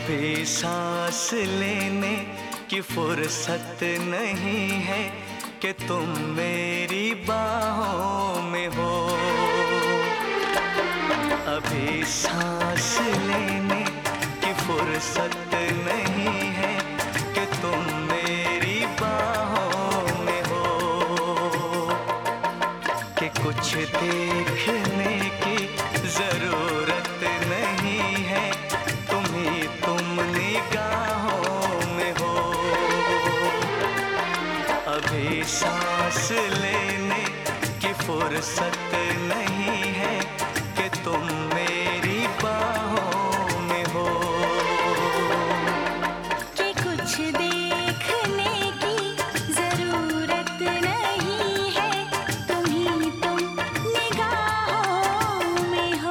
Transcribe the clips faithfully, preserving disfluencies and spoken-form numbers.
अभी सांस लेने की फुर्सत नहीं है कि तुम मेरी बाहों में हो। अभी सांस लेने की फुर्सत नहीं है कि तुम मेरी बाहों में हो। कि कुछ देखने की जरूरत नहीं है, तुम ही तुम निगाहों में हो। अभी सांस लेने की फुर्सत नहीं है कि तुम मेरी बाहों में हो। कि कुछ देखने की जरूरत नहीं है, तुम ही तुम निगाहों में हो।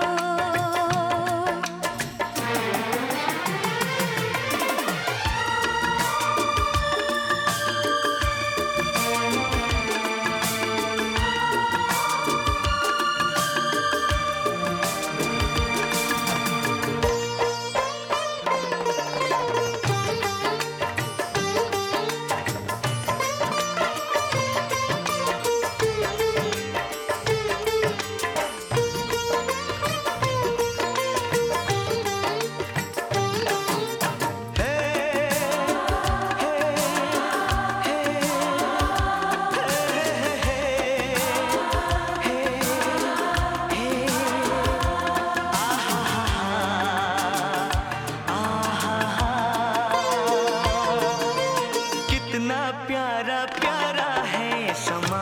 कितना प्यारा प्यारा है समा,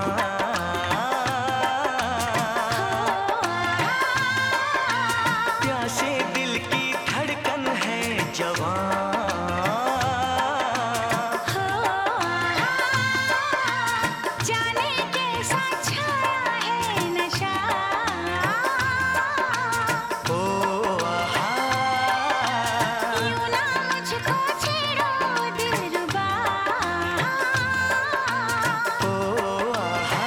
प्यासे दिल की धड़कन है जवां। जाने कैसा छाया है नशा, ओ आहा, यूं ना मुझको छेड़ो दिलरुबा। ओ आहा,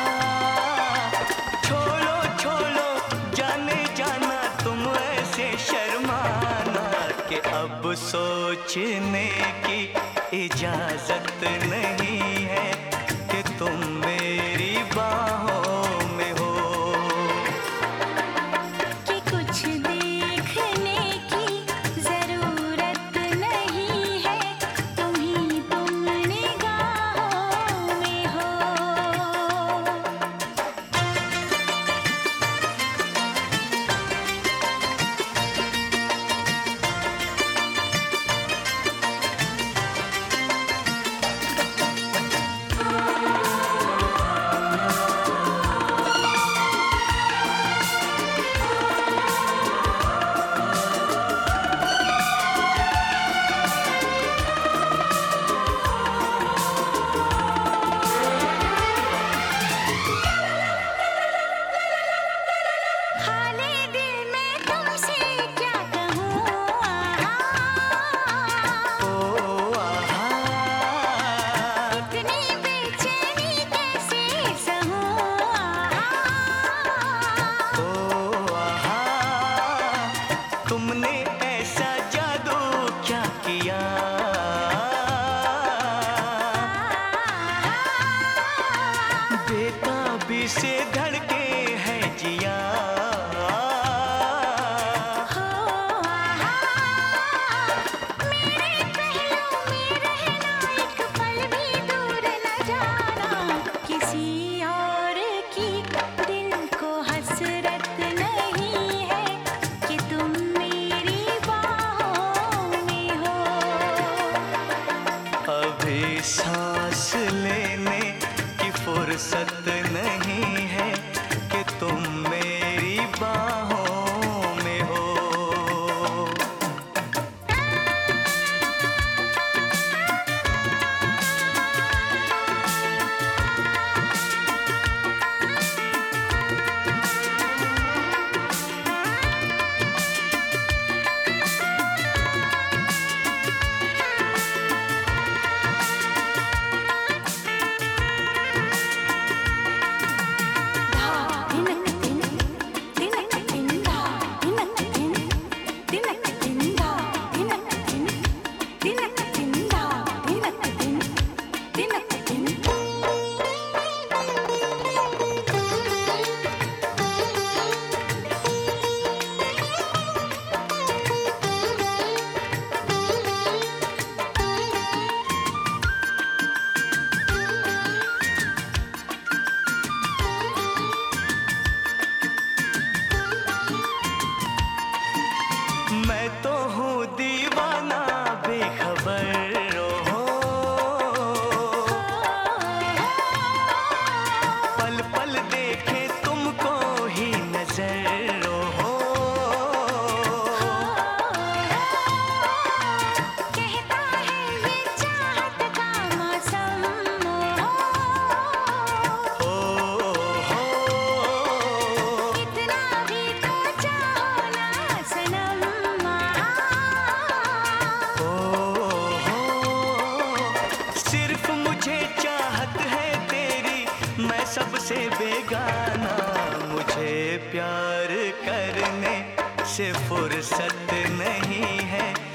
छोड़ो छोड़ो जाने जाना तुम ऐसे शर्माना कि अब सोचने की इजाजत नहीं है कि तुम मेरी बाहों में हो। कि कुछ देखने की जरूरत नहीं है, तुम ही तुम निगाहों में हो। ओ प्यार करने से फुर्सत नहीं है।